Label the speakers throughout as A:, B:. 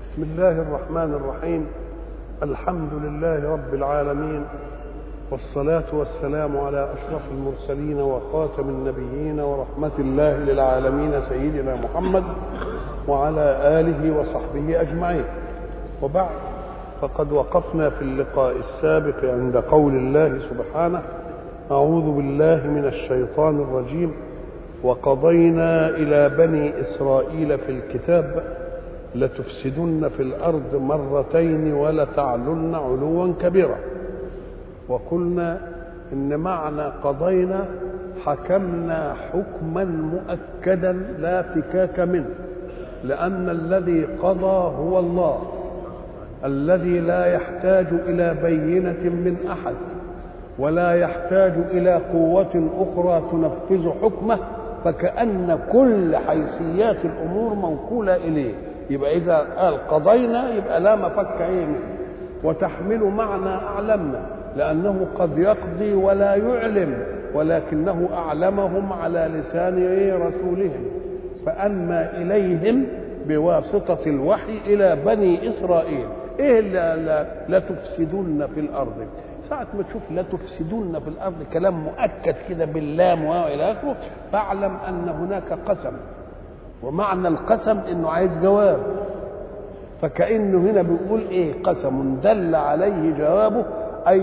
A: بسم الله الرحمن الرحيم. الحمد لله رب العالمين، والصلاة والسلام على أشرف المرسلين وخاتم النبيين ورحمة الله للعالمين سيدنا محمد وعلى آله وصحبه أجمعين. وبعد، فقد وقفنا في اللقاء السابق عند قول الله سبحانه: أعوذ بالله من الشيطان الرجيم: وقضينا إلى بني إسرائيل في الكتاب لتفسدن في الأرض مرتين ولتعلن علوا كبيرا. وقلنا إن معنى قضينا حكمنا حكما مؤكدا لا فكاك منه، لأن الذي قضى هو الله الذي لا يحتاج إلى بينة من أحد ولا يحتاج إلى قوة أخرى تنفذ حكمه، فكأن كل حيثيات الأمور موكولة إليه. يبقى إذا قال قضينا يبقى لا مفك منه. وتحمل معنى أعلمنا، لأنه قد يقضي ولا يعلم، ولكنه أعلمهم على لسان رسولهم، فأنما إليهم بواسطة الوحي إلى بني إسرائيل. إيه لا تفسدون في الأرض؟ ساعة ما تشوف لا تفسدون في الأرض كلام مؤكد كده باللام وإلى آخره، فاعلم أن هناك قسم، ومعنى القسم إنه عايز جواب، فكأنه هنا بيقول إيه؟ قسم دل عليه جوابه، أي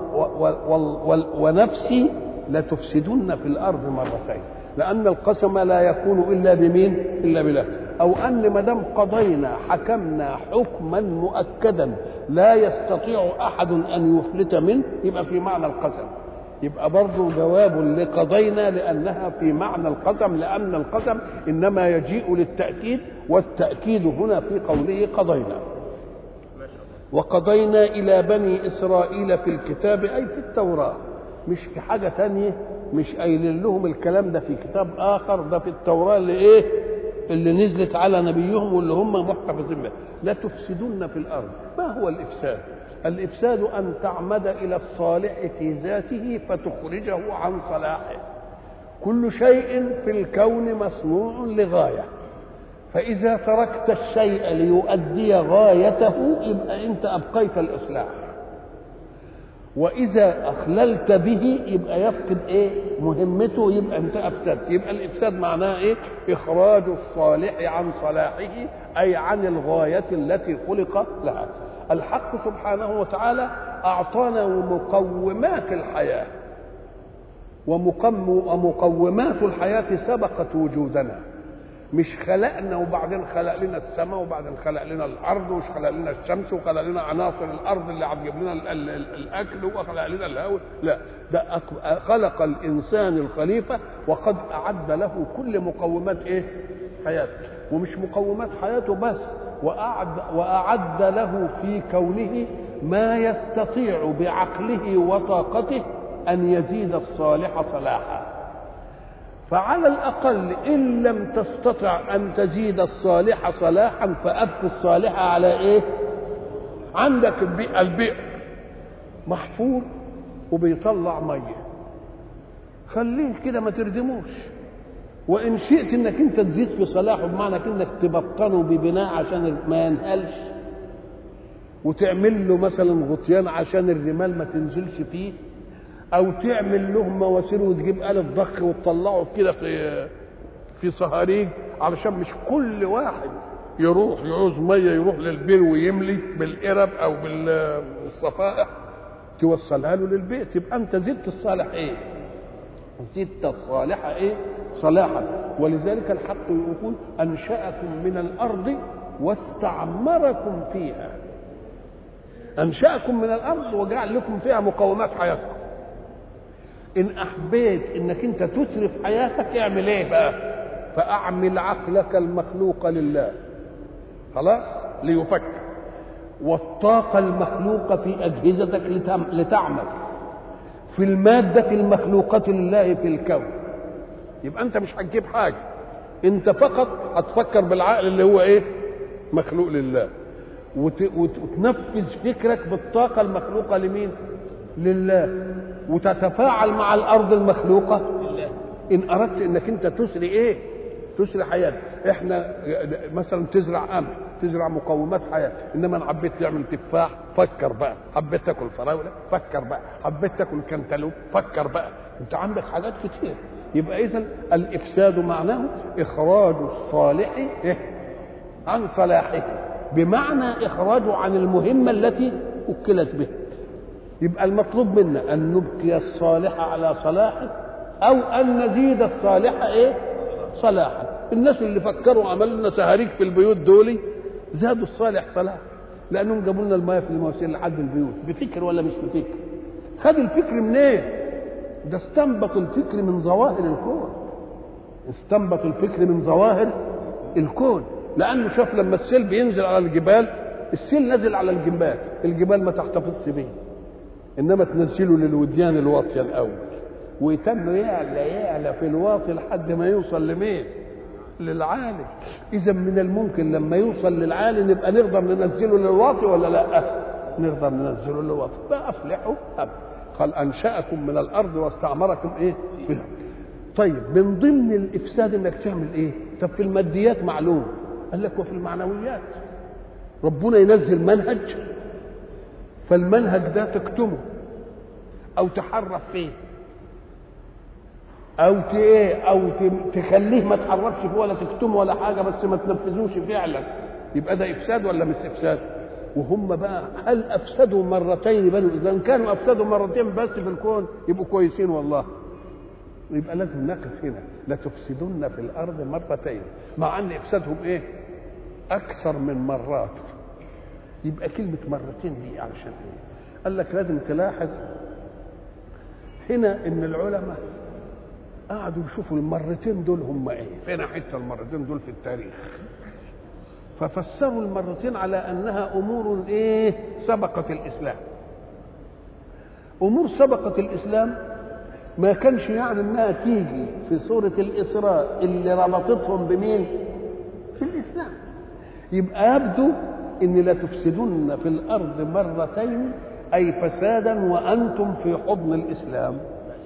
A: ونفسي لتفسدون في الأرض مرتين، لأن القسم لا يكون إلا بمين؟ إلا بالله. أو أن ما دام قضينا حكمنا حكما مؤكدا لا يستطيع أحد أن يفلت منه، يبقى في معنى القسم، يبقى برضو جواب لقضينا لأنها في معنى القسم، لأن القسم إنما يجيء للتأكيد، والتأكيد هنا في قوله قضينا. وقضينا إلى بني إسرائيل في الكتاب، أي في التوراة، مش في حاجة تانية، مش قايلين لهم الكلام ده في كتاب آخر، ده في التوراة اللي إيه؟ اللي نزلت على نبيهم واللي هم محتفظين به. لا تفسدون في الأرض. ما هو الإفساد؟ الإفساد أن تعمد إلى الصالح في ذاته فتخرجه عن صلاحه. كل شيء في الكون مصنوع لغاية، فإذا تركت الشيء ليؤدي غايته يبقى أنت أبقيت الإصلاح، وإذا أخللت به يبقى يفقد إيه؟ مهمته، يبقى أنت أفسدت. يبقى الإفساد معناه إيه؟ إخراج الصالح عن صلاحه، أي عن الغاية التي خلق لها. الحق سبحانه وتعالى أعطانا مقومات الحياة، ومقومات الحياة سبقت وجودنا، مش خلقنا وبعدين خلق لنا السماء وبعدين خلق لنا الارض ومش خلق لنا الشمس وخلق لنا عناصر الارض اللي هتجيب لنا الاكل وخلق لنا الهواء. لا، ده خلق الانسان الخليفه وقد اعد له كل مقومات ايه؟ حياته. ومش مقومات حياته بس، واعد له في كونه ما يستطيع بعقله وطاقته ان يزيد الصالح صلاحا. فعلى الأقل إن لم تستطع أن تزيد الصالح صلاحا فأبت الصالح على إيه؟ عندك البئر محفور وبيطلع مية، خليه كده ما تردموش. وإن شئت إنك أنت تزيد في صلاحه، بمعنى إنك تبطنه ببناء عشان ما ينهلش، وتعمل له مثلا غطيان عشان الرمال ما تنزلش فيه، أو تعمل له مواسير وتجيب آلة ضخ وتطلعه كده في صهاريج، علشان مش كل واحد يروح يعوز ميه يروح للبير ويملي بالقرب أو بالصفائح توصلها له للبيت. يبقى أنت زدت الصالح إيه؟ زدت الصالح إيه؟ صلاحا. ولذلك الحق يقول: أنشأكم من الأرض واستعمركم فيها. أنشأكم من الأرض وجعل لكم فيها مقومات حياتكم. إن أحبيت إنك أنت تترف حياتك اعمل إيه بقى؟ فأعمل عقلك المخلوق لله، خلاص، ليفكر، والطاقة المخلوقة في أجهزتك لتعمل، في المادة المخلوقة لله في الكون. يبقى أنت مش هتجيب حاجة، أنت فقط هتفكر بالعقل اللي هو إيه؟ مخلوق لله، وتنفذ فكرك بالطاقة المخلوقة لمين؟ لله، وتتفاعل مع الأرض المخلوقة لله. إن أردت إنك أنت تسري إيه؟ تسري حياه. احنا مثلا تزرع قمح، تزرع مقومات حياه، انما انا حبيت تعمل تفاح فكر بقى، حبيت تاكل فراوله فكر بقى، حبيت تاكل كنتالوب فكر بقى، انت عندك حاجات كتير. يبقى اذا الافساد معناه اخراج الصالح عن صلاحه، بمعنى اخراجه عن المهمه التي وكلت به. يبقى المطلوب منا ان نبقي الصالح على صلاحه او ان نزيد الصالح صلاحا. الناس اللي فكروا عملوا لنا سهاريج في البيوت دول زادوا الصالح صلاح، لانهم جابوا لنا المياه في المواسير لحد البيوت. بفكر ولا مش بفكر؟ خد الفكر منين؟ ده استنبط الفكر من ظواهر الكون، استنبط الفكر من ظواهر الكون، لانه شاف لما السيل بينزل على الجبال، السيل نزل على الجبال، الجبال ما تحتفظش به، انما تنزله للوديان الواطيه الاول، ويتم يعلى في الواطي لحد ما يوصل لمين؟ للعالي. اذا من الممكن لما يوصل للعالي نبقى نقدر ننزله للواطي ولا لا؟ نقدر ننزله للواطي. فافلحوا قال انشاكم من الارض واستعمركم فيها. طيب من ضمن الافساد انك تعمل طب في الماديات معلوم، قال لك وفي المعنويات ربنا ينزل منهج، فالمنهج ده تكتمه او تحرف فيه او تخليه ما تحرفش فيه ولا تكتمه ولا حاجه، بس ما تنفذوش فعلا، يبقى ده افساد ولا مش افساد؟ وهم بقى هل افسدوا مرتين بنو؟ اذا كانوا افسدوا مرتين بس في الكون يبقوا كويسين والله. يبقى لازم نقف هنا، لتفسدن في الارض مرتين، مع ان افسادهم اكثر من مرات. يبقى كلمه مرتين دي علشان قال لك لازم تلاحظ هنا ان العلماء قعدوا يشوفوا المرتين دول هم فين حته المرتين دول في التاريخ، ففسروا المرتين على انها امور سبقت الاسلام. امور سبقت الاسلام ما كانش يعني انها تيجي في سوره الاسراء اللي ربطتهم بمين؟ في الاسلام. يبقى يبدو ان لا تفسدن في الارض مرتين اي فسادا وانتم في حضن الاسلام،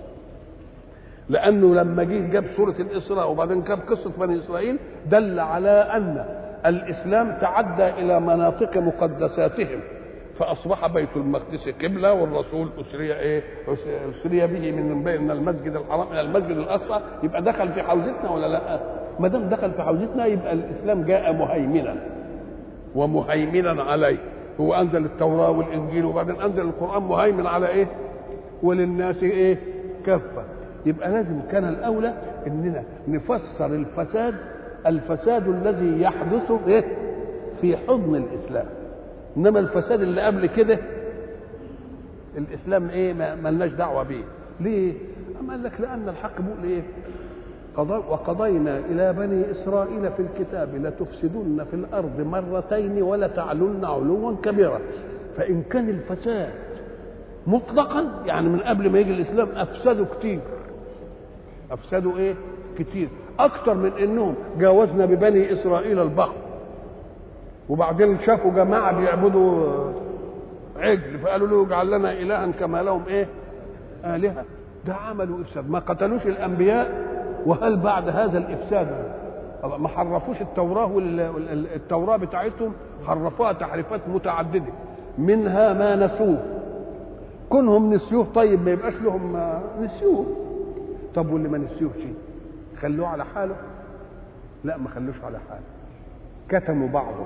A: لانه لما جاب سوره الاسراء وبعدين جاب قصه بني اسرائيل دل على ان الاسلام تعدى الى مناطق مقدساتهم، فاصبح بيت المقدس قبله، والرسول اسري به من المسجد الحرام الى المسجد الاقصى. يبقى دخل في حوزتنا ولا لا؟ ما دام دخل في حوزتنا يبقى الاسلام جاء مهيمنا ومهيمنا عليه. هو انزل التوراه والانجيل وبعدين انزل القران مهيمن على وللناس كافه. يبقى لازم كان الاولى اننا نفسر الفساد الذي يحدث في حضن الاسلام، انما الفساد اللي قبل كده الاسلام ما لناش دعوه به. ليه؟ اما قال لك لان الحق بيقول وقضينا الى بني اسرائيل في الكتاب لتفسدن في الارض مرتين ولتعلن علوا كبيرا. فان كان الفساد مطلقا يعني من قبل ما يجي الاسلام افسدوا كتير، افسدوا كتير اكتر من انهم جاوزنا ببني اسرائيل البحر وبعدين شافوا جماعه بيعبدوا عجل فقالوا له اجعل لنا الها كما لهم الهه. ده عملوا افساد، ما قتلوش الانبياء. وهل بعد هذا الافساد ما حرفوش التوراه؟ التوراه بتاعتهم حرفوها تحريفات متعدده، منها ما نسوه. كونهم نسيوه طيب ما يبقاش لهم نسيوه. طب واللي ما نسيوه شيء خلوه على حاله؟ لا ما خلوش على حاله، كتموا بعضه.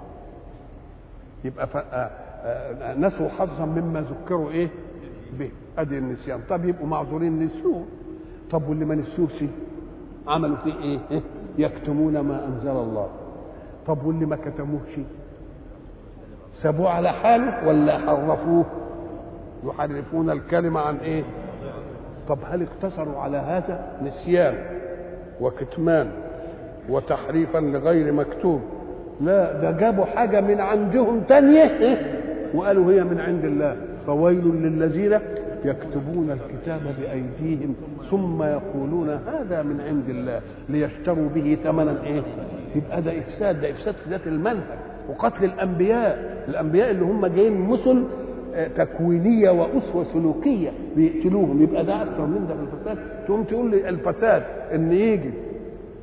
A: يبقى نسوا حظا مما ذكروا به، ادي النسيان. طب يبقوا معذورين نسيوه. طب واللي ما نسيوش عملوا فيه يكتمون ما انزل الله. طب واللي ما كتموش سابوه على حاله ولا حرفوه؟ يحرفون الكلمه عن طب هل اقتصروا على هذا؟ نسيان وكتمان وتحريفا لغير مكتوب. لا، ده جابوا حاجه من عندهم تانية وقالوا هي من عند الله. فويل للذين يكتبون الكتاب بأيديهم ثم يقولون هذا من عند الله ليشتروا به ثمنا يبقى ده افساد، ده افساد في ذات المنهج. وقتل الانبياء اللي هم جايين مثل تكوينيه واسوه سلوكيه بيقتلوهم، يبقى ده اكثر من ده في الفساد. تقوم تقول لي الفساد ان يجي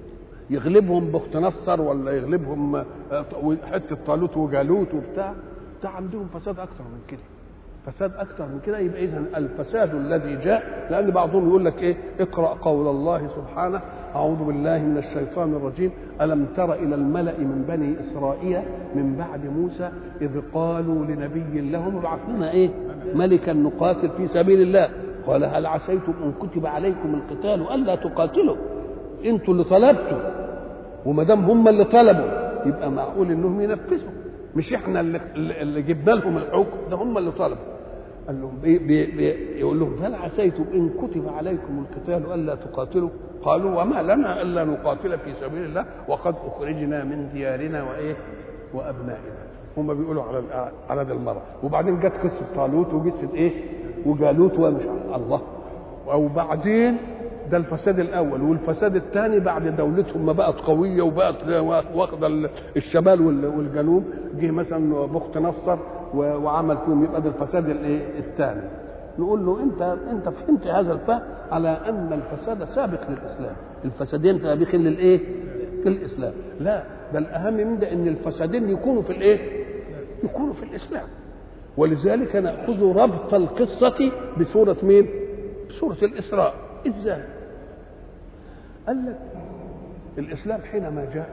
A: يغلبهم بخت نصر ولا يغلبهم حته طالوت وجالوت وبتاع. ده عندهم فساد اكثر من كده، فساد اكثر من كده. يبقى اذا الفساد الذي جاء، لان بعضهم يقول لك ايه، اقرا قول الله سبحانه: اعوذ بالله من الشيطان الرجيم: الم تر الى الملأ من بني اسرائيل من بعد موسى اذ قالوا لنبي لهم ابعث لنا ايه ملكا نقاتل في سبيل الله قال هل عسيتم ان كتب عليكم القتال الا تقاتلوا. انتوا اللي طلبتوا، وما دام هم اللي طلبوا يبقى معقول انهم ينفذوا، مش احنا اللي جبنا لهم الحكم، ده هم اللي طلبوا. قال لهم يقول لهم هل عسيتم ان كتب عليكم القتال الا تقاتلوا قالوا وما لنا الا نقاتل في سبيل الله وقد اخرجنا من ديارنا وايه وابنائنا. هم بيقولوا على ده المره. وبعدين جت قصه طالوت وقصه ايه وجالوت ومش الله. وبعدين ده الفساد الاول. والفساد الثاني بعد دولتهم ما بقت قويه وبقت واخده الشمال والجنوب، جه مثلا بخت نصر وعمل فيهم، يبقى ده الفساد الايه الثاني. نقول له انت فهمت هذا الفهم على ان الفساد سابق للاسلام، الفسادين سابقين للايه في الاسلام. لا، ده الاهم من ده ان الفسادين يكونوا في الايه يكونوا في الاسلام. ولذلك ناخذ ربط القصه بسوره مين؟ بسوره الاسراء. ازاي؟ قال لك الاسلام حينما جاء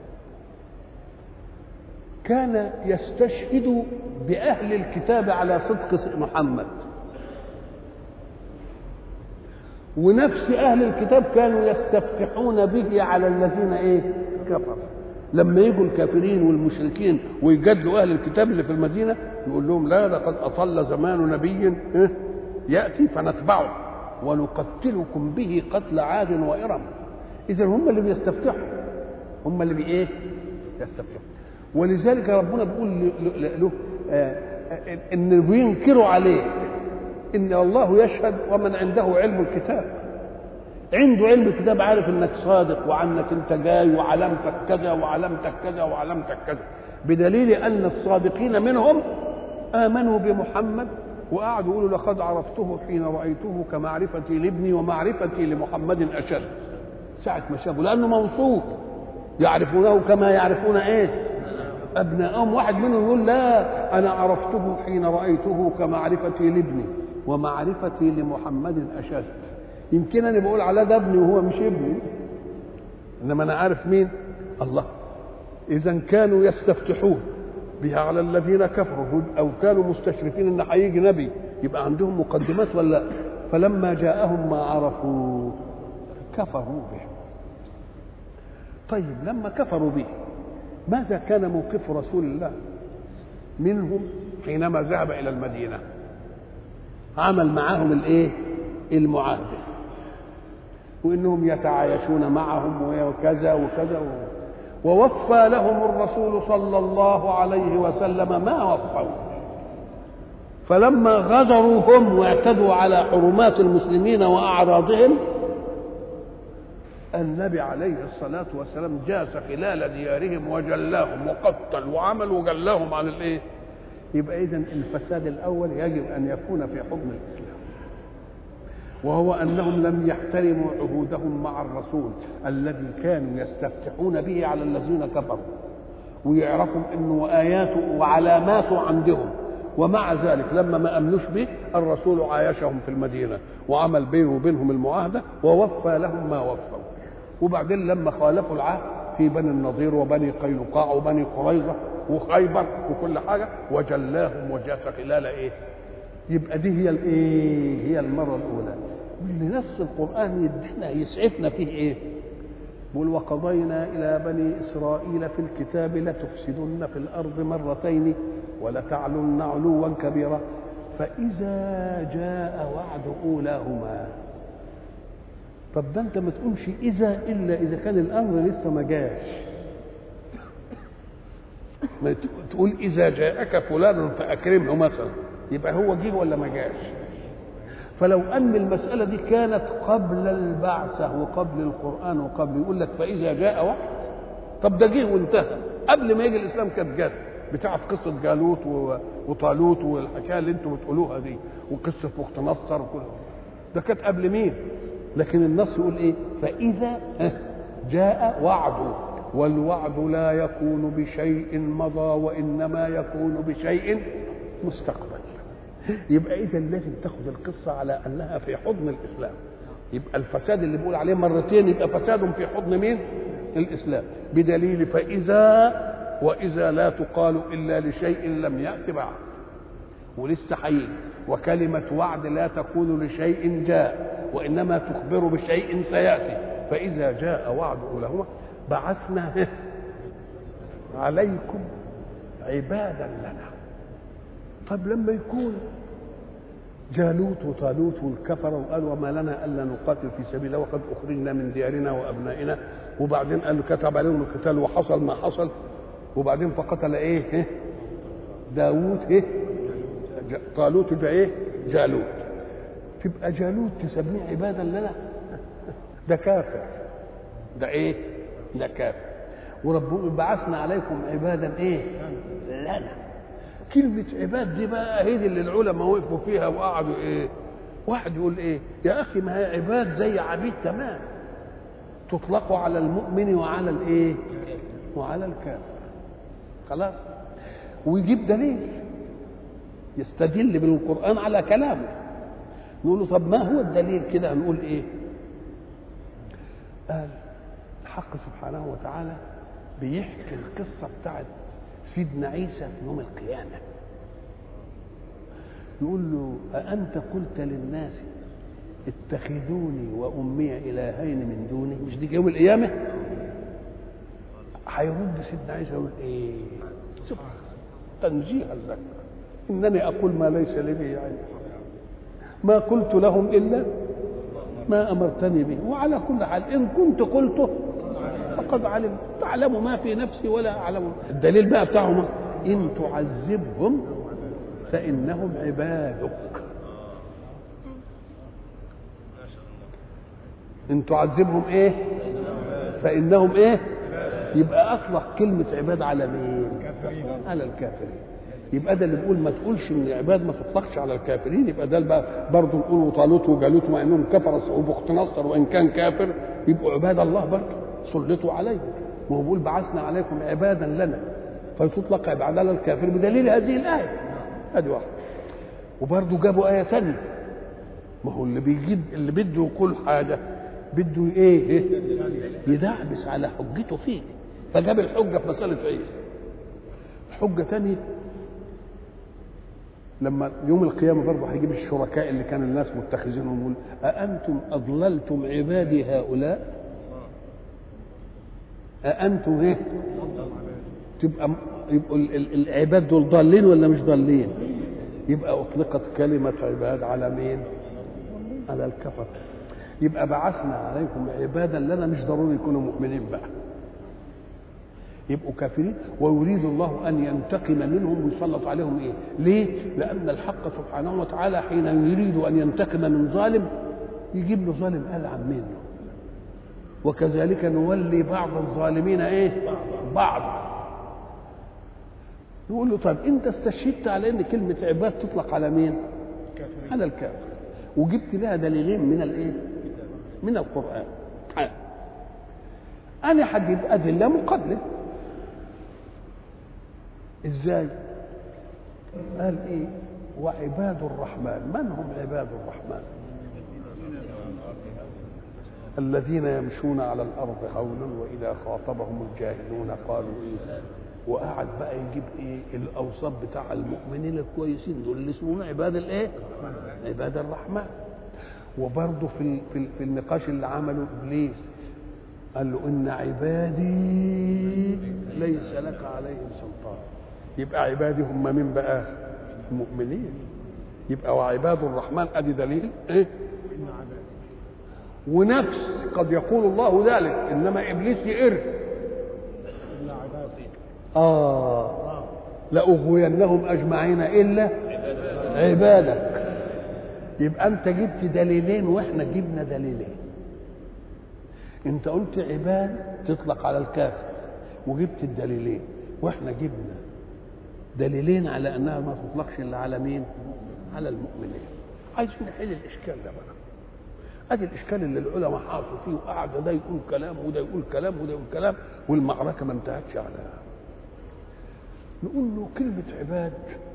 A: كان يستشهد باهل الكتاب على صدق محمد، ونفس اهل الكتاب كانوا يستفتحون به على الذين ايه كفروا. لما يجوا الكافرين والمشركين ويجادلوا اهل الكتاب اللي في المدينه يقول لهم لا، لقد اطل زمان نبي ياتي فنتبعه ونقتلكم به قتل عاد وإرم. اذا هم اللي بيستفتحوا، هم اللي بايه يستفتحوا. ولذلك ربنا بيقول له ان بينكروا عليك ان الله يشهد ومن عنده علم الكتاب. عنده علم الكتاب، عارف انك صادق وعنك انت جاي وعلامتك كذا وعلامتك كذا وعلامتك كذا، بدليل ان الصادقين منهم امنوا بمحمد وقعدوا يقولوا لقد عرفته حين رايته كمعرفتي لابني ومعرفتي لمحمد اشد. ساعه ما شافوا، لانه موصوف يعرفونه كما يعرفون ايه ابنائهم. واحد منهم يقول لا، انا عرفته حين رايته كمعرفتي لابني ومعرفتي لمحمد اشد. يمكن انا بقول على ده ابني وهو مش ابني، انما انا عارف مين الله. اذا كانوا يستفتحون بها على الذين كفروا او كانوا مستشرفين ان هيجي نبي، يبقى عندهم مقدمات ولا؟ فلما جاءهم ما عرفوا كفروا به. طيب لما كفروا به ماذا كان موقف رسول الله منهم حينما ذهب الى المدينه؟ عمل معهم الايه المعاهده، وانهم يتعايشون معهم وكذا وكذا ووفى لهم الرسول صلى الله عليه وسلم ما وفوا. فلما غدروا هم واعتدوا على حرمات المسلمين واعراضهم، النبي عليه الصلاه والسلام جاس خلال ديارهم وجلاهم وقتل وعمل وجلاهم عن الايه. يبقى اذا الفساد الاول يجب ان يكون في حكم الاسلام، وهو أنهم لم يحترموا عهودهم مع الرسول الذي كانوا يستفتحون به على الذين كفروا، ويعرفوا أنه آياته وعلاماته عندهم. ومع ذلك لما ما أمنوش به الرسول عايشهم في المدينة وعمل بينه وبينهم المعاهدة ووفى لهم ما وفوا. وبعدين لما خالفوا العهد في بني النضير وبني قينقاع وبني قريظة وخيبر وكل حاجة وجلاهم وجاس خلال إيه. يبقى دي هي الايه هي المره الاولى اللي نص القران يدينا يسعفنا فيه ايه. بيقول وقضينا الى بني اسرائيل في الكتاب لتفسدن في الارض مرتين ولتعلن علوا كبيرا فاذا جاء وعد اولاهما. طب ده انت ما تقولش اذا الا اذا كان الامر لسه ما جاش، ما تقول اذا جاءك فلان فاكرمه مثلا، يبقى هو جه ولا ما جاش. فلو ان المساله دي كانت قبل البعثه وقبل القران وقبل، يقول لك فاذا جاء وقت. طب ده جه وانتهى قبل ما يجي الاسلام. كانت جت بتاعه قصه جالوت وطالوت والحكايه اللي انتم بتقولوها دي وقصه بخت نصر وكل ده كانت قبل مين. لكن النص يقول ايه فاذا جاء وعد، والوعد لا يكون بشيء مضى وإنما يكون بشيء مستقبل. يبقى إذا لازم تاخد القصة على أنها في حضن الإسلام. يبقى الفساد اللي بيقول عليه مرتين يبقى فساد في حضن مين؟ الإسلام. بدليل وإذا لا تقال إلا لشيء لم يأت بعد، ولسه هيجي. وكلمة وعد لا تقول لشيء جاء وإنما تخبر بشيء سيأتي. فإذا جاء وعد أولاهما بعثنا عليكم عبادا لنا. طب لما يكون جالوت وطالوت والكفر وقالوا وما لنا الا نقاتل في سبيل الله وقد اخرجنا من ديارنا وابنائنا، وبعدين قالوا كتب عليهم القتال وحصل ما حصل، وبعدين فقتل ايه داوود طالوت ده جالوت. تبقى جالوت تسميه عبادا لنا؟ ده كافر. ده كافر. وربنا بعثنا عليكم عبادا لنا. كلمة عباد دي بقى هي اللي العلماء وقفوا فيها وقعدوا واحد يقول يا أخي ما هي عباد زي عبيد تمام، تطلق على المؤمن وعلى وعلى الكافر. خلاص. ويجيب دليل يستدل بالقرآن على كلامه. نقول له طب ما هو الدليل كده؟ نقول قال الحق سبحانه وتعالى بيحكي القصة بتاعت سيدنا عيسى في يوم القيامة. يقول له أأنت قلت للناس اتخذوني وأمي إلهين من دوني؟ مش دي يوم القيامة؟ هيرد سيدنا عيسى يقول سبحان تنزيها لك، إنني أقول ما ليس لي به علم، ما قلت لهم إلا ما أمرتني به، وعلى كل حال إن كنت قلته فقد علمت، تعلم ما في نفسي ولا أعلم. الدليل بقى بتاعهم إن تعذبهم فإنهم عبادك. إن تعذبهم فإنهم يبقى أطلق كلمة عباد على مين؟ على الكافرين. يبقى ده اللي بيقول ما تقولش ان العباد ما تطلقش على الكافرين. يبقى ده بقى برضه نقول طالوت وجالوت مع انهم كفر وبخت نصر وان كان كافر يبقوا عباد الله برضه سلطوا عليه. وهو بيقول بعثنا عليكم عبادا لنا، فتطلق عباد على الكافر بدليل هذه الايه. ادي واحده. وبرضه جابوا ايه ثانيه. ما هو اللي بده يقول حاجه بده يدعبس على حجته فيه، فجاب الحجه في مساله عيسى. حجه ثانيه لما يوم القيامة برضه هيجيب الشركاء اللي كان الناس متخذينهم يقول أأنتم أضللتم عبادي هؤلاء؟ أأنتم يبقوا العباد دول ضالين ولا مش ضالين؟ يبقى أطلقت كلمة عباد على مين؟ على الكفر. يبقى بعثنا عليكم عبادا لنا، مش ضروري يكونوا مؤمنين بقى، يبقوا كافرين. ويريد الله أن ينتقم منهم ويسلط عليهم ليه؟ لأن الحق سبحانه وتعالى حين يريد أن ينتقم من ظالم يجيب له ظالم ألعن منه، وكذلك نولي بعض الظالمين بعض. نقول له طيب أنت استشهدت على أن كلمة عباد تطلق على مين؟ على الكافر، وجبت لها دليلين من القرآن. أنا هجيب أدلة مقابلة. ازاي؟ قال وعباد الرحمن. من هم عباد الرحمن؟ الذين يمشون على الارض هونا واذا خاطبهم الجاهلون قالوا وقعد بقى يجيب الاوصاف بتاع المؤمنين الكويسين دول اللي اسمهم عباد عباد الرحمن. وبرضه في النقاش اللي عمله ابليس قال له ان عبادي ليس لك عليهم سلطان. يبقى عبادي هم من بقى؟ المؤمنين. يبقى وعباد الرحمن ادي دليل ونفس قد يقول الله ذلك، انما ابليس يقر لاغوينهم اجمعين الا عبادك. يبقى انت جبت دليلين واحنا جبنا دليلين. انت قلت عباد تطلق على الكافر وجبت الدليلين، واحنا جبنا دليلين على انها ما تطلقش الا على مين؟ على المؤمنين. عايزين نحل الاشكال ده بقى. ادي الاشكال اللي العلماء حاطوا فيه، وقعد ده يقول كلام وده يقول كلام وده يقول كلام، والمعركه ما انتهتش على. نقول له كلمه عباد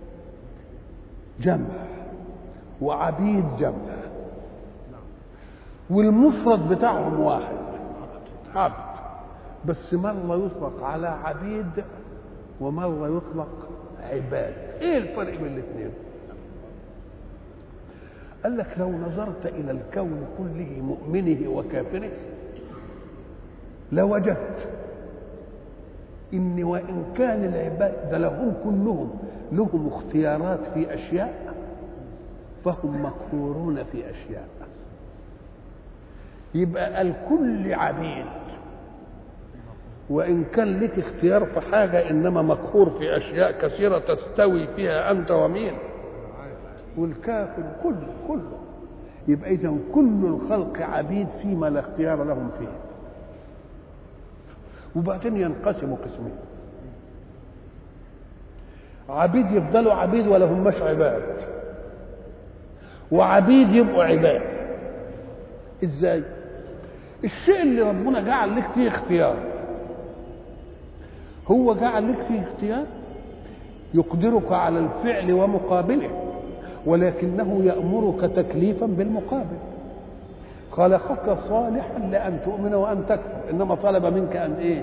A: جمع وعبيد جمع، والمفرد بتاعهم واحد عبد، بس مره يطلق على عبيد ومره يطلق عباد. ايه الفرق بين الاثنين؟ قال لك لو نظرت الى الكون كله مؤمنه وكافره لوجدت ان وان كان العباد لهم كلهم لهم اختيارات في اشياء، فهم مقهورون في اشياء. يبقى الكل عبيد، وان كان لك اختيار في حاجه انما مقهور في اشياء كثيره تستوي فيها انت ومين والكافر كله. يبقى اذا كل الخلق عبيد فيما لا اختيار لهم فيه. وبعدين ينقسموا قسمين: عبيد يفضلوا عبيد ولا هماش عباد، وعبيد يبقوا عباد. ازاي؟ الشيء اللي ربنا جعل لك فيه اختيار، هو جعل لك فيه اختيار يقدرك على الفعل ومقابله، ولكنه يأمرك تكليفا بالمقابل. خلقك صالحا لأن تؤمن وأن تكفر، إنما طلب منك أن إيه؟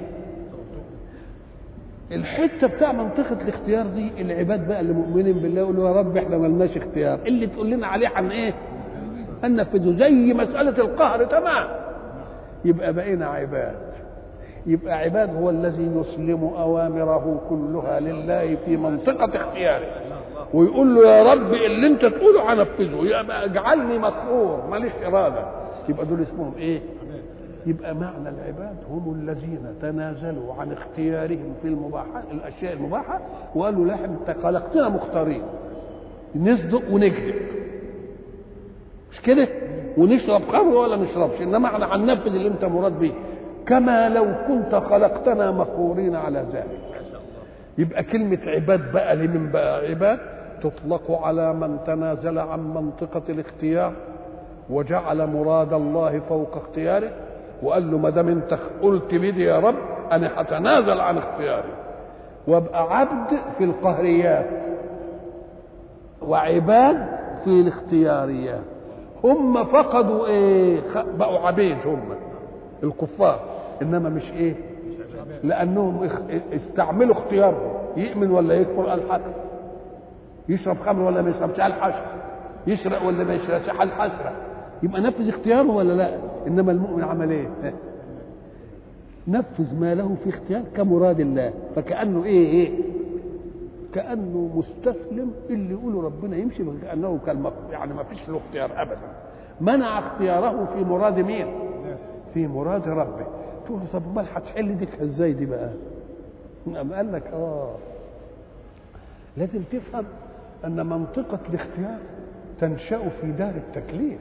A: الحتة بتاع منطقة الاختيار دي العباد بقى اللي مؤمنين بالله يقولوا يا رب احنا ملناش اختيار، اللي تقول لنا عليه عن ايه؟ هننفذه، زي مسألة القهر تمام. يبقى بقينا عباد. يبقى عباد هو الذي يسلم أوامره كلها لله في منطقة اختياره، ويقول له يا رب اللي انت تقوله هنفذه، يبقى اجعلني مقهور ماليش إرادة. يبقى دول اسمهم ايه؟ يبقى معنى العباد هم الذين تنازلوا عن اختيارهم في المباحات، الاشياء المباحه، وقالوا لا انت خلقتنا مختارين، نصدق ونكذب مش كده، ونشرب خمر ولا نشربش، انما احنا هننفذ اللي انت مراد به كما لو كنت خلقتنا مقهورين على ذلك. يبقى كلمه عباد بقى لمن بقى عباد؟ تطلق على من تنازل عن منطقه الاختيار وجعل مراد الله فوق اختياره، وقال له ما دام انت قلت بدي يا رب انا هتنازل عن اختياري وابقى عبد في القهريات وعباد في الاختياريات. هم فقدوا ايه؟ بقوا عبيد هم الكفار، انما مش ايه؟ لانهم استعملوا اختيارهم، يؤمن ولا يكفر الحسرة، يشرب خمر ولا ما يشربش الحسرة، يسرق ولا ما يسرقش الحسرة، يبقى نفذ اختياره ولا لا؟ انما المؤمن عمل ايه؟ نفذ ما له في اختيار كمراد الله، فكأنه ايه؟ كأنه مستسلم، اللي يقوله ربنا يمشي، كأنه يعني ما فيش له اختيار ابدا، منع اختياره في مراد مين؟ في مراد ربه. تقول له طب امال هتحل ديك ازاي دي بقى؟ قال لك لازم تفهم ان منطقة الاختيار تنشأ في دار التكليف.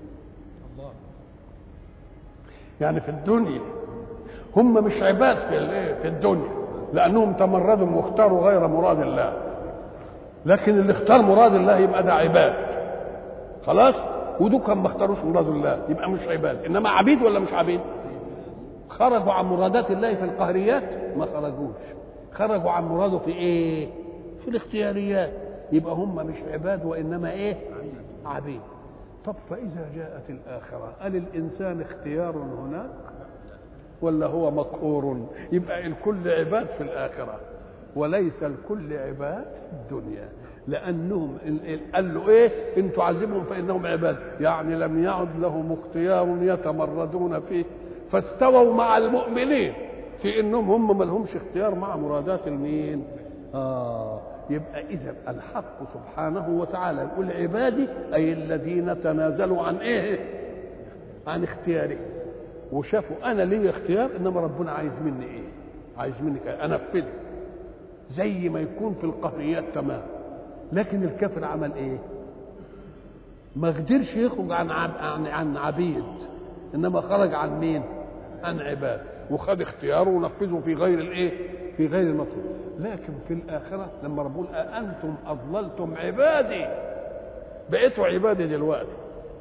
A: يعني في الدنيا هم مش عباد في الدنيا، لانهم تمردوا واختاروا غير مراد الله، لكن اللي اختار مراد الله يبقى ده عباد خلاص، ودول كان ما اختاروش مراد الله يبقى مش عباد، انما عبيد ولا مش عبيد؟ خرجوا عن مرادات الله في القهريات؟ ما خرجوش، خرجوا عن مراده في ايه؟ في الاختياريات، يبقى هم مش عباد وانما ايه؟ عبيد. طب فاذا جاءت الاخره هل الانسان اختيار هناك ولا هو مقهور؟ يبقى الكل عباد في الاخره وليس الكل عباد في الدنيا، لانهم قال له ايه؟ ان تعذبهم فانهم عباد، يعني لم يعد لهم اختيار يتمردون فيه، فاستووا مع المؤمنين في انهم هم ما لهمش اختيار مع مرادات المين. يبقى اذا الحق سبحانه وتعالى يقول عبادي اي الذين تنازلوا عن ايه؟ عن اختياره، وشافوا انا لي اختيار، انما ربنا عايز مني ايه؟ عايز مني انفذه زي ما يكون في القهريات تمام. لكن الكافر عمل ايه؟ ما قدرش يخرج عن عبيد، انما خرج عن مين؟ عن عباد، وخد اختياره ونفذه في غير الايه؟ في غير المطلوب. لكن في الاخره لما ربنا أأنتم اضللتم عبادي، بقيتوا عبادي دلوقتي،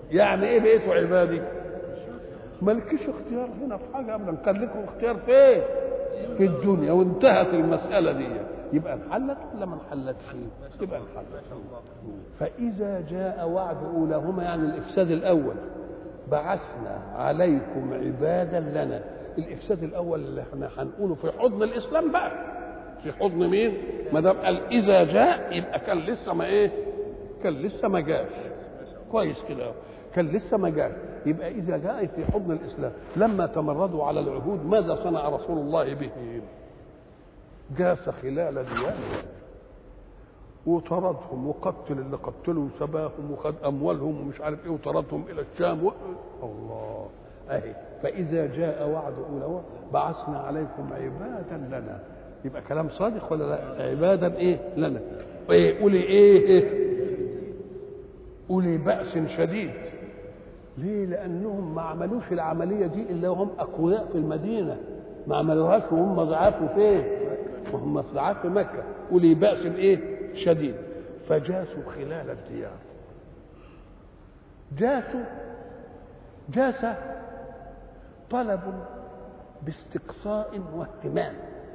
A: يعني ايه بقيتوا عبادي؟ مالكش اختيار هنا في حاجه ابدا، كان لكم اختيار فين؟ في الدنيا، وانتهت المساله دي. يبقى انحلت ولا ما انحلتش؟ يبقى انحلت. فاذا جاء وعد اولاهما، يعني الافساد الاول، بعثنا عليكم عبادا لنا. الافساد الاول اللي احنا هنقوله في حضن الاسلام بقى، في حضن مين؟ ما دام قال اذا جاء يبقى كان لسه ما ايه؟ كان لسه ما جاش. كويس كده، كان لسه ما جاش. يبقى اذا جاء في حضن الاسلام. لما تمردوا على العهود ماذا صنع رسول الله بهم؟ جاس خلال ديارهم وطردهم وقتل اللي قتلوا وسباهم وخد اموالهم ومش عارف ايه وطردهم الى الشام الله اهي. فاذا جاء وعد اولاهما بعثنا عليكم عبادا لنا. يبقى كلام صادق ولا لا؟ عبادا ايه لنا؟ ايه قولي ايه؟ قولي بأس شديد. ليه؟ لانهم ما عملوش العمليه دي الا وهم اقوياء في المدينه، ما عملوهاش وهم ضعاف فين؟ وهم ضعاف في مكه. قولي بأس ايه شديد. فجاسوا خلال الديار. جاس طلب باستقصاء واهتمام،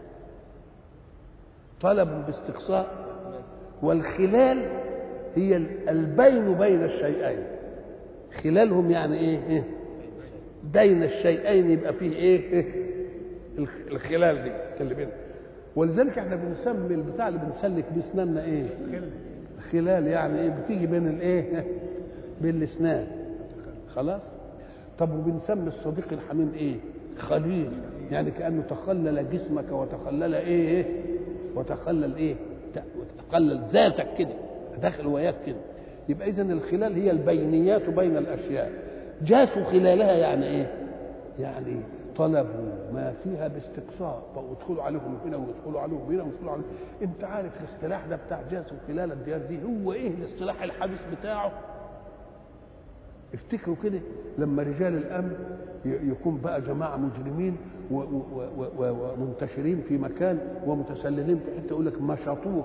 A: طلب باستقصاء. والخلال هي البين بين الشيئين. خلالهم يعني ايه؟ بين الشيئين، يبقى فيه ايه؟ الخلال دي اللي بينهم. ولذلك احنا بنسمي البتاع اللي بنسلك باسناننا ايه؟ خلال. يعني ايه؟ بتيجي بين الايه؟ بين الاسنان. خلاص. طب وبنسمي الصديق الحميم ايه؟ خليل. يعني كانه تخلل جسمك وتخلل ايه؟ وتخلل ايه؟ وتخلل ذاتك كده، داخل وياك كده. يبقى اذا الخلال هي البينيات بين الاشياء. جاسوا خلالها يعني ايه؟ يعني طلبوا ما فيها باستقصاء، وادخلوا عليهم هنا ويدخلوا عليهم هنا ويدخلوا عليهم. انت عارف الاصطلاح ده بتاع جاسوا خلال الديار دي هو ايه الاصطلاح الحديث بتاعه؟ افتكروا كده لما رجال الامن يكون بقى جماعه مجرمين ومنتشرين في مكان ومتسللين في حته، يقول لك مشطوه.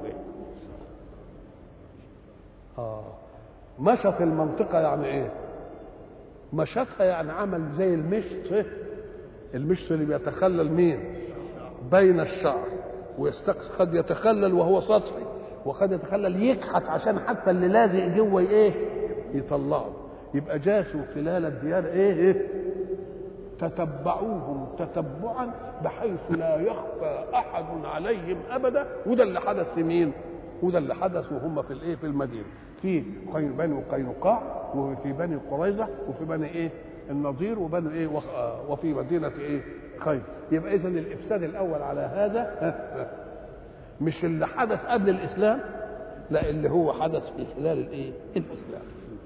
A: مشط المنطقه يعني ايه؟ مشطها يعني عمل زي المشط. المشط اللي بيتخلل مين؟ بين الشعر، ويستقص. قد يتخلل وهو سطحي، وقد يتخلل يكحت عشان حتى اللي لازق جوه ايه؟ يطلعه. يبقى جاسوا خلال الديار ايه؟ تتبعوهم تتبعا بحيث لا يخفى احد عليهم ابدا. وده اللي حدث في مين؟ وده اللي حدث وهم في الايه؟ في المدينه، في بني قينقاع، وفي بني قريظه، وفي بني ايه؟ النضير، وبني ايه؟ وفي مدينه ايه؟ خيبر. يبقى اذا الافساد الاول على هذا مش اللي حدث قبل الاسلام، لا، اللي هو حدث في خلال الايه؟ الاسلام.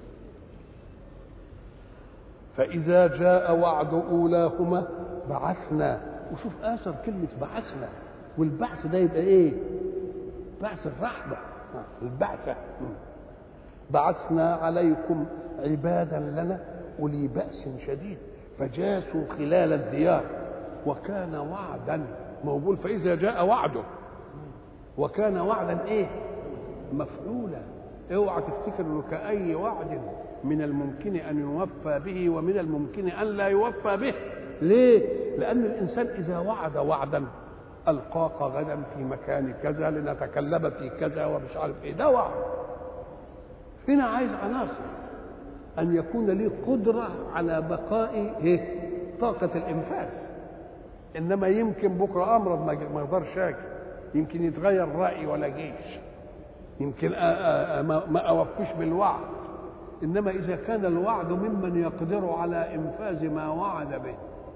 A: فإذا جاء وعد أولاهما بعثنا. وشوف آثر كلمة بعثنا، والبعث ده يبقى إيه؟ بعث الرحمة، البعثة. بعثنا عليكم عبادا لنا أولي بأس شديد فجاسوا خلال الديار وكان وعدا موجود. فإذا جاء وعده وكان وعدا إيه؟ مفعولا. اوعى تفتكر انه كأي وعد من الممكن ان يوفى به ومن الممكن ان لا يوفى به. ليه؟ لان الانسان اذا وعد وعدا القاك غدا في مكان كذا لنتكلم في كذا ومش عارف ايه، ده وعد. هنا عايز عناصر، ان يكون لي قدره على بقاء طاقه الانفاذ. انما يمكن بكره امرض ما اقدرش اجي، يمكن يتغير رايي ولا جيش، يمكن ما اوفيش بالوعد. انما اذا كان الوعد ممن يقدر على انفاذ ما وعد به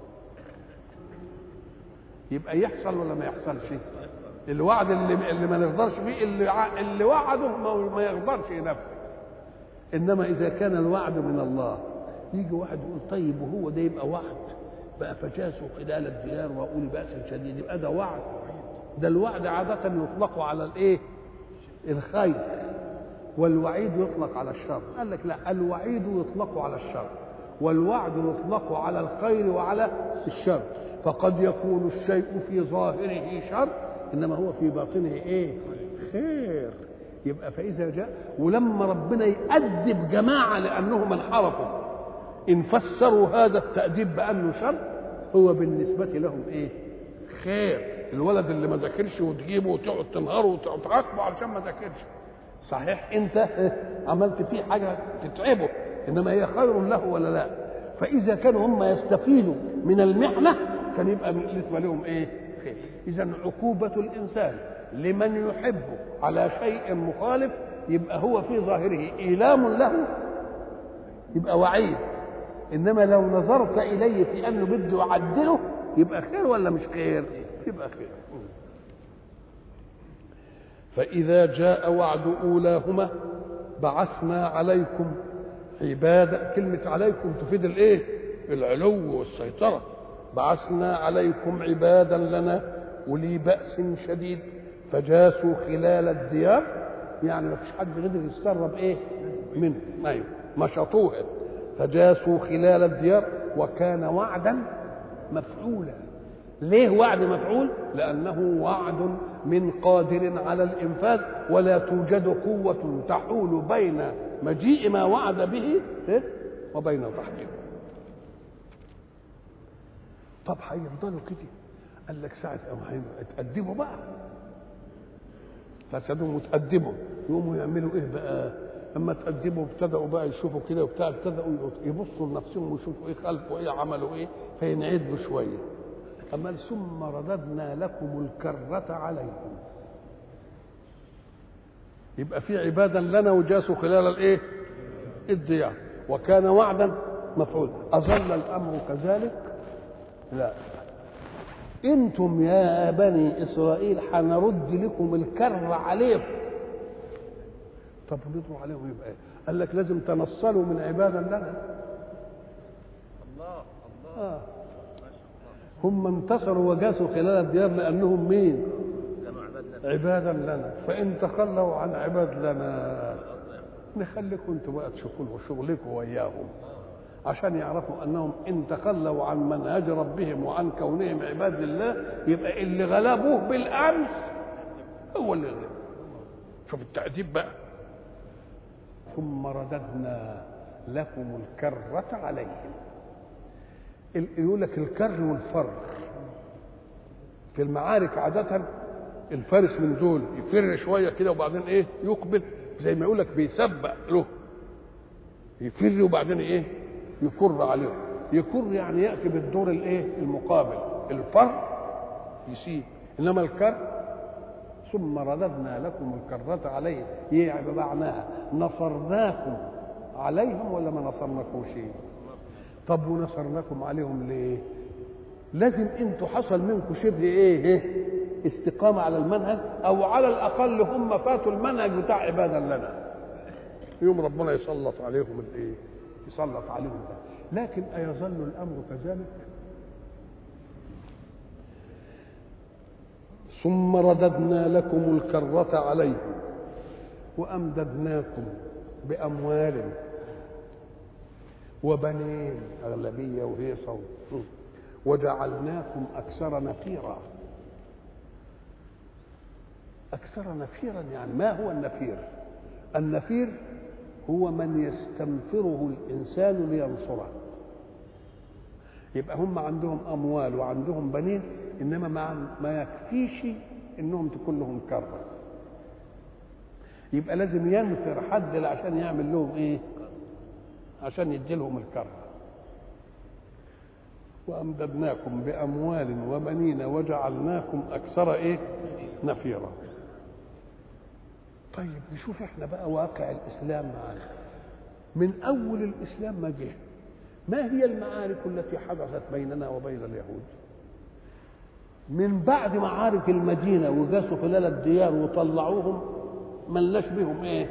A: يبقى يحصل ولا ما يحصلش؟ الوعد اللي ما نقدرش فيه، اللي وعده ما يقدرش ينفذ. انما اذا كان الوعد من الله يجي واحد يقول طيب وهو ده يبقى وعد بقى فجاسوا خلال الديار واولي باس شديد، يبقى ده وعد. ده الوعد عاده يطلق على الايه؟ الخير، والوعيد يطلق على الشر. قال لك لا، الوعيد يطلق على الشر والوعد يطلق على الخير وعلى الشر. فقد يكون الشيء في ظاهره شر انما هو في باطنه ايه؟ خير. يبقى فإذا جاء، ولما ربنا يأدب جماعة لأنهم انحرفوا إن فسروا هذا التأديب بأنه شر، هو بالنسبة لهم إيه؟ خير. الولد اللي ما ذاكرش وتجيبه وتقعد تنهره وتعاقبه علشان ما ذاكرش، صحيح أنت عملت فيه حاجة تتعبه، إنما هي خير له ولا لا؟ فإذا كانوا هم يستفيدوا من المحنة كان يبقى بالنسبة لهم إيه؟ خير. إذا عقوبة الإنسان لمن يحبه على شيء مخالف يبقى هو في ظاهره إيلام له، يبقى وعيد. إنما لو نظرت إليه في أنه بده يعدله يبقى خير ولا مش خير؟ يبقى خير. فإذا جاء وعد أولاهما بعثنا عليكم عبادا. كلمة عليكم تفيد الإيه؟ العلو والسيطرة. بعثنا عليكم عبادا لنا ولي بأس شديد فجاسوا خلال الديار، يعني ما فيش حد قدر يتسرب إيه منه، أيوه مشطوه. فجاسوا خلال الديار وكان وعدا مفعولا. ليه وعد مفعول؟ لأنه وعد من قادر على الإنفاذ، ولا توجد قوة تحول بين مجيء ما وعد به وبين تحقيقه. طب هيفضلوا كده؟ قال لك ساعة أما اتقدموا بقى، فسادوا متقدموا، يقوموا يعملوا إيه بقى؟ لما تقدموا ابتدأوا بقى يشوفوا كده وبتاع، ابتدأوا يبصوا لنفسهم ويشوفوا إيه خلفوا إيه عملوا إيه، فينعدوا شوية. أما ثم رددنا لكم الكرة عليكم، يبقى في عبادا لنا وجاسوا خلال الايه؟ الديار، وكان وعدا مفعول. أظل الأمر كذلك؟ لا، انتم يا بني إسرائيل حنرد لكم الكرة عليكم. طب ردوا عليهم يبقى ايه؟ قال لك لازم تنصلوا من عبادا لنا. الله هم انتصروا وجاسوا خلال الديار لأنهم مين؟ عبادا لنا. فإن تخلوا عن عباد لنا نخليكم انتوا بقى تشوفوا شغلكم وياهم، عشان يعرفوا أنهم إن تخلوا عن منهج ربهم وعن كونهم عباد لله يبقى اللي غلبوه بالأمس هو اللي غلب. شوف التأديب بقى. ثم رددنا لكم الكرة عليهم. يقول لك الكر والفر في المعارك عادة، الفارس من دول يفر شويه كده وبعدين ايه يقبل، زي ما يقول لك بيسبق له، يفر وبعدين ايه يكر عليه. يكر يعني ياتي بالدور الايه المقابل. الفر يسيب، انما الكر ثم رددنا لكم الكرة عليهم يعني بمعناها نصرناكم عليهم ولا ما نصرناكوش؟ طب ونصرناكم عليهم ليه؟ لازم انتوا حصل منكم شبه ايه استقامة على المنهج، او على الاقل هم فاتوا المنهج بتاع عبادا لنا، يوم ربنا يسلط عليهم الايه؟ يسلط عليهم ده. لكن ايظل الامر كذلك؟ ثم رددنا لكم الكرة عليهم وامددناكم باموال وبنين، أغلبية وهي صوت، وجعلناكم أكثر نفيرا. أكثر نفيرا يعني ما هو النفير؟ النفير هو من يستنفره الإنسان لينصره. يبقى هم عندهم أموال وعندهم بنين، إنما ما يكفيش إنهم تكون لهم كرة، يبقى لازم ينفر حد عشان يعمل لهم إيه؟ عشان يدي لهم الكرة. وأمددناكم بأموال وبنين وجعلناكم أكثر إيه؟ نفيرا. طيب نشوف احنا بقى واقع الإسلام معانا من أول الإسلام ما جه. ما هي المعارك التي حدثت بيننا وبين اليهود؟ من بعد معارك المدينة وجاسوا خلال الديار وطلعوهم ملش بهم إيه؟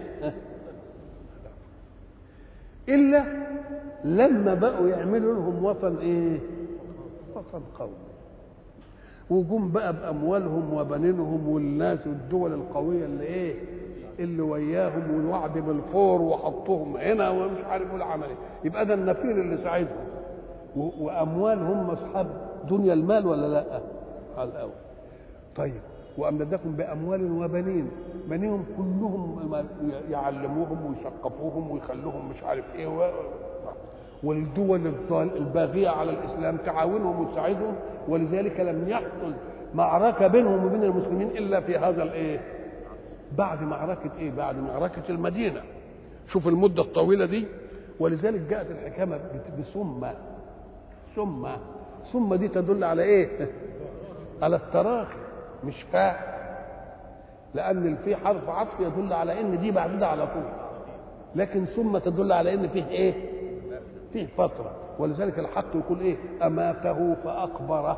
A: إلا لما بقوا يعملوا لهم وطن إيه؟ وطن قومي، وجم بقى بأموالهم وبنينهم والناس والدول القوية اللي إيه؟ اللي وياهم والوعد بالفور وحطوهم هنا ومش عارف العمل إيه. يبقى ده النفير اللي ساعدهم. وأموالهم أصحاب دنيا المال ولا لأ؟ على الأول. طيب وأمددكم بأموال وبنين بنيهم كلهم يعلموهم ويثقفوهم ويخلوهم مش عارف ايه والدول الباغيه على الاسلام تعاونهم وتساعدهم، ولذلك لم يحصل معركه بينهم وبين المسلمين الا في هذا الايه؟ بعد معركه ايه؟ بعد معركه المدينه. شوف المده الطويله دي. ولذلك جاءت الحكامه ثم دي تدل على ايه؟ على التراخي مش فاء، لان في حرف عطف يدل على ان دي بعد ده على طول، لكن ثم تدل على ان فيه ايه؟ فيه فتره. ولذلك الحق يقول ايه؟ اماته فاقبره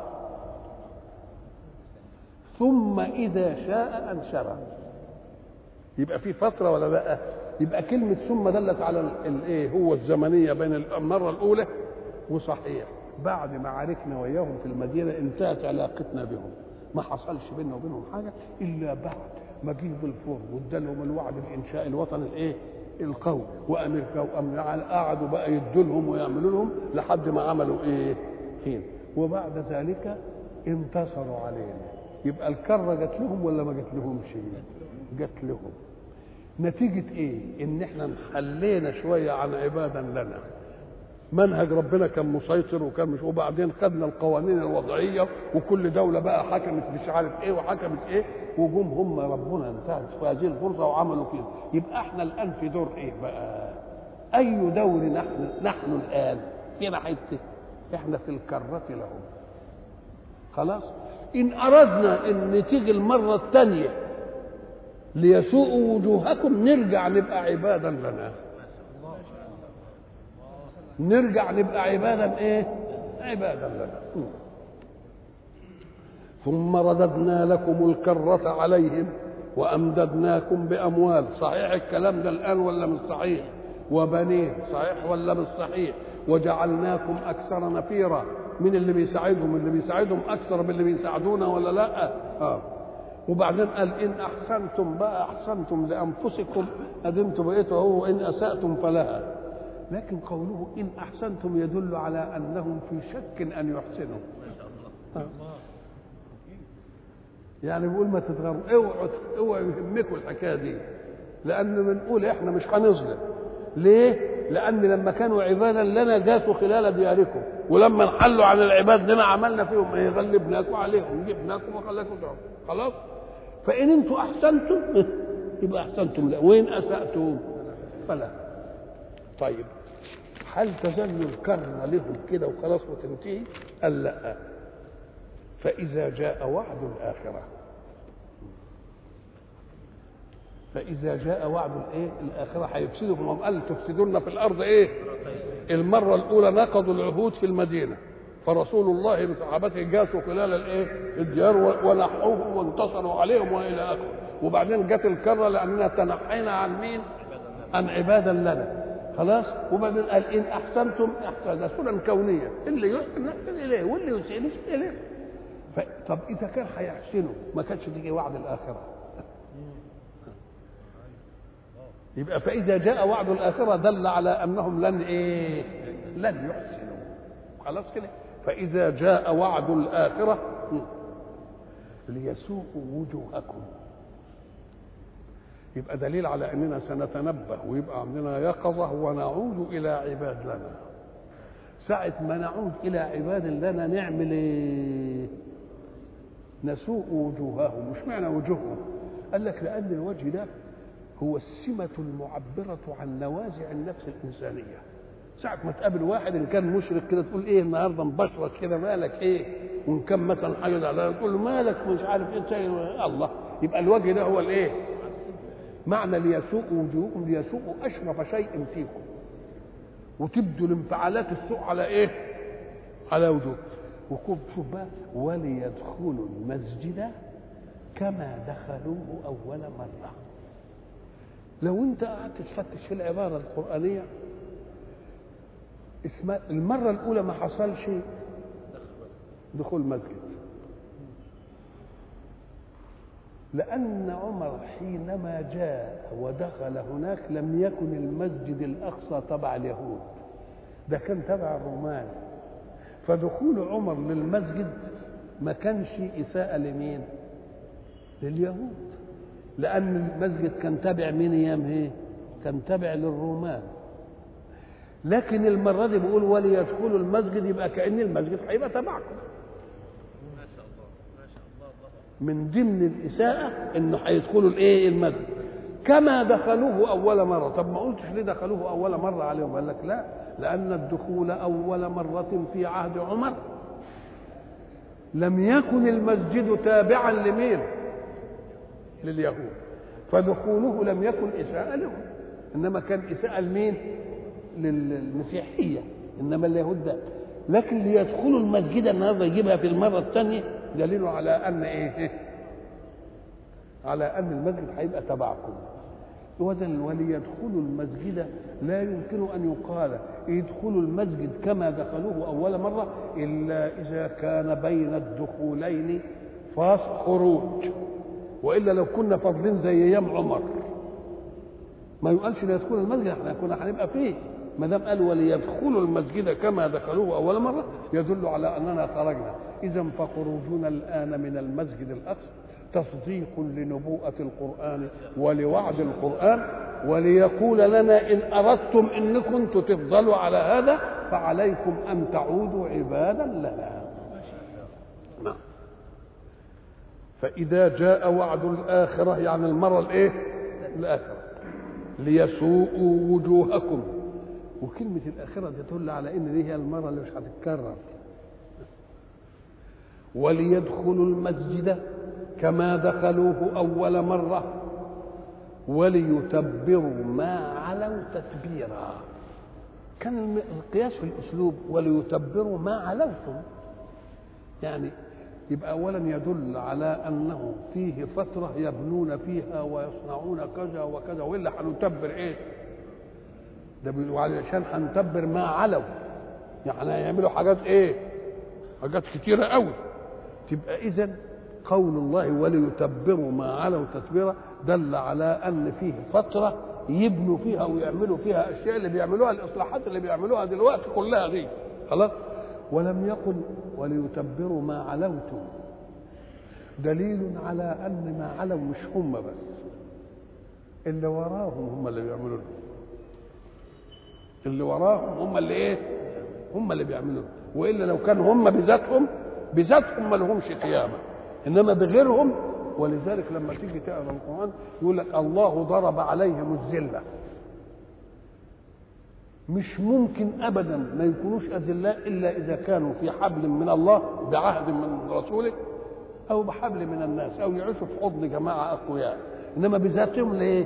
A: ثم اذا شاء انشره. يبقى في فتره ولا لا؟ يبقى كلمه ثم دلت على الايه؟ هو الزمنيه بين المره الاولى. وصحيح بعد معاركنا وياهم في المدينه انتهت علاقتنا بهم، ما حصلش بيننا وبينهم حاجه الا بعد ما جه بالفور وادالهم الوعد بانشاء الوطن الايه؟ القوي. وامريكا قعدوا بقى يدوا لهم ويعملوا لهم لحد ما عملوا ايه؟ حين. وبعد ذلك انتصروا علينا. يبقى الكره جت لهم ولا ما جت لهمش؟ جت لهم. نتيجه ايه؟ ان احنا انحلينا شويه عن عبادا لنا. منهج ربنا كان مسيطر وكان مش، وبعدين خدنا القوانين الوضعيه وكل دوله بقى حكمت مش عارف ايه وحكمت ايه، وجم هم ربنا انتهت في هذه الفرصه وعملوا كده. يبقى احنا الان في دور ايه بقى؟ اي دور نحن الان في ناحيته؟ احنا في الكره لهم. خلاص. ان اردنا ان تيجي المره الثانيه ليسوءوا وجوهكم نرجع نبقى عبادا لنا، نرجع نبقى عبادا ايه؟ عبادا لنا. ثم رددنا لكم الكرة عليهم وأمددناكم بأموال. صحيح الكلام ده الآن ولا مش صحيح؟ وبنين. صحيح ولا مش صحيح؟ وجعلناكم أكثر نفيرا. من اللي بيساعدهم؟ اللي بيساعدهم أكثر من اللي بيساعدونا ولا لا؟ وبعدين قال إن أحسنتم بقى أحسنتم لأنفسكم، أدمتم بقيتوا هو إن أسأتم فلها. لكن قوله إن أحسنتم يدل على أنهم في شك أن يحسنوا. يعني بيقول ما تتغروا، اوعوا يهمكم الحكايه دي، لان بنقول احنا مش هنظلم. ليه؟ لان لما كانوا عبادا لنا جاسوا خلال دياركم، ولما انحلوا عن العباد لنا عملنا فيهم ايه؟ غلبناكم عليهم، جبناكم وخلاكم تعملوا. خلاص. فان انتم احسنتم يبقى احسنتم لا، وان اساتم فلا. طيب هل تزل الكرة لهم كده وخلاص وتنتهي؟ قال لا. فإذا جاء وعد الآخرة، فإذا جاء وعد الايه؟ الآخرة هيفسدهم. هم قال تفسدون في الأرض ايه؟ المرة الأولى نقضوا العهود في المدينة، فرسول الله بصحابته جاسوا خلال الايه؟ الديار ونحوهم وانتصروا عليهم والى اخره. وبعدين جت الكرة لأننا تنحينا عن مين؟ عن عبادا لنا. خلاص. وبعدين قال إن أحسنتم أحسن. ده سنن كونية، اللي يحسن نحسن إليه واللي يسيء نسيء إليه. طب إذا كان هيحسنوا ما كانش تيجي وعد الآخرة. يبقى فإذا جاء وعد الآخرة دل على أنهم لن إيه؟ لن يحسنوا. خلاص كده. فإذا جاء وعد الآخرة ليسوءوا وجوهكم، يبقى دليل على أننا سنتنبه ويبقى عندنا يقظة ونعود إلى عباد لنا. ساعة ما نعود إلى عباد لنا نعمل إيه؟ نسوء وجوههم. مش معنى وجوههم؟ قال لك لأن الوجه ده هو السمة المعبرة عن نوازع النفس الإنسانية. ساعة ما تقابل واحد إن كان مشرك كده تقول إيه النهارده مبشرك كده مالك إيه؟ وإن كان مثلا حاجة على تقول له مالك مش عارف إيه الله. يبقى الوجه ده هو الإيه؟ معنى ليسوء وجوهكم ليسوء أشرف شيء فيكم، وتبدو الانفعالات السوء على إيه؟ على وجوه. وشوف بقى وليدخلوا المسجد كما دخلوه أول مرة. لو أنت قعدت تفتش في العبارة القرآنية اسمها المرة الأولى ما حصلش دخول مسجد، لأن عمر حينما جاء ودخل هناك لم يكن المسجد الأقصى تبع اليهود، ده كان تبع الرومان. فدخول عمر للمسجد ما كانش إساءة لمين؟ لليهود. لأن المسجد كان تابع مين أيامه؟ كان تابع للرومان. لكن المرة دي بيقول وليدخلوا المسجد، يبقى كأن المسجد هيبقى تبعكم. ما شاء الله ما شاء الله. من ضمن الإساءة إنه هيدخلوا الإيه؟ المسجد كما دخلوه أول مرة. طب ما قلتش ليه دخلوه أول مرة عليهم؟ قال لك لا، لأن الدخول أول مرة في عهد عمر لم يكن المسجد تابعا لمين؟ لليهود، فدخوله لم يكن إساءة لهم، إنما كان إساءة لمين؟ للمسيحية، إنما اليهود ده. لكن ليدخلوا المسجد النهارده يجيبها في المرة الثانية دليل على أن إيه؟ على أن المسجد هيبقى تبعكم. وذن وليدخلوا المسجد لا يمكن أن يقال يدخلوا المسجد كما دخلوه أول مرة إلا إذا كان بين الدخولين خروج، وإلا لو كنا فاضلين زي أيام عمر ما يقالش ليدخلوا المسجد، احنا كنا هنبقى فيه. ما دام قال وليدخلوا المسجد كما دخلوه أول مرة يدل على أننا خرجنا. إذا فخروجنا الآن من المسجد الأقصى تصديق لنبوءة القرآن ولوعد القرآن، وليقول لنا إن أردتم إنكم تفضلوا على هذا فعليكم أن تعودوا عبادا لنا. فإذا جاء وعد الآخرة يعني المرة الإيه؟ الآخرة ليسوءوا وجوهكم. وكلمة الآخرة تدل على إن دي هي المرة اللي مش هتتكرر. وليدخلوا المسجد كما دخلوه أول مرة وليتبروا ما علوا تتبيرا. كان القياس في الأسلوب وليتبروا ما علوتم، يعني يبقى أولا يدل على أنه فيه فترة يبنون فيها ويصنعون كذا وكذا، وإلا هنتبر إيه؟ ده بيقولوا علشان هنتبر ما علوا، يعني هيعملوا حاجات إيه؟ حاجات كتيرة قوي. تبقى إذن قول الله وليتبروا ما علوا تتبيرا دل على أن فيه فترة يبنوا فيها ويعملوا فيها أشياء اللي بيعملوها، الإصلاحات اللي بيعملوها دلوقتي كلها دي خلاص. ولم يقل وليتبروا ما علوتم، دليل على أن ما علوا مش هم بس، اللي وراهم هم اللي بيعملوا لهم، اللي وراهم هم اللي إيه؟ هم اللي بيعملوا لهم. وإلا لو كان هم بذاتهم ما لهمش قيامة، إنما بغيرهم. ولذلك لما تيجي تقرأ القرآن يقول لك الله ضرب عليهم الذلة. مش ممكن أبدا ما يكونوش أذلاء إلا إذا كانوا في حبل من الله بعهد من رسوله أو بحبل من الناس أو يعيشوا في حضن جماعة أقوياء، إنما بذاتهم ليه؟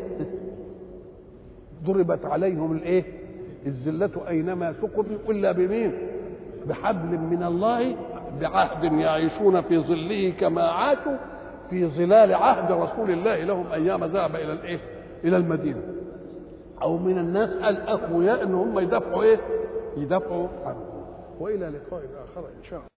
A: ضربت عليهم الإيه؟ الذلة أينما ثقفوا إلا بمين؟ بحبل من الله بعهد يعيشون في ظله كما عاشوا في ظلال عهد رسول الله لهم أيام ذهب إلى الإيه؟ إلى المدينة. أو من الناس الأقوياء إن هم يدافعوا إيه؟ يدافعوا عنه. وإلى لقاء آخر إن شاء الله.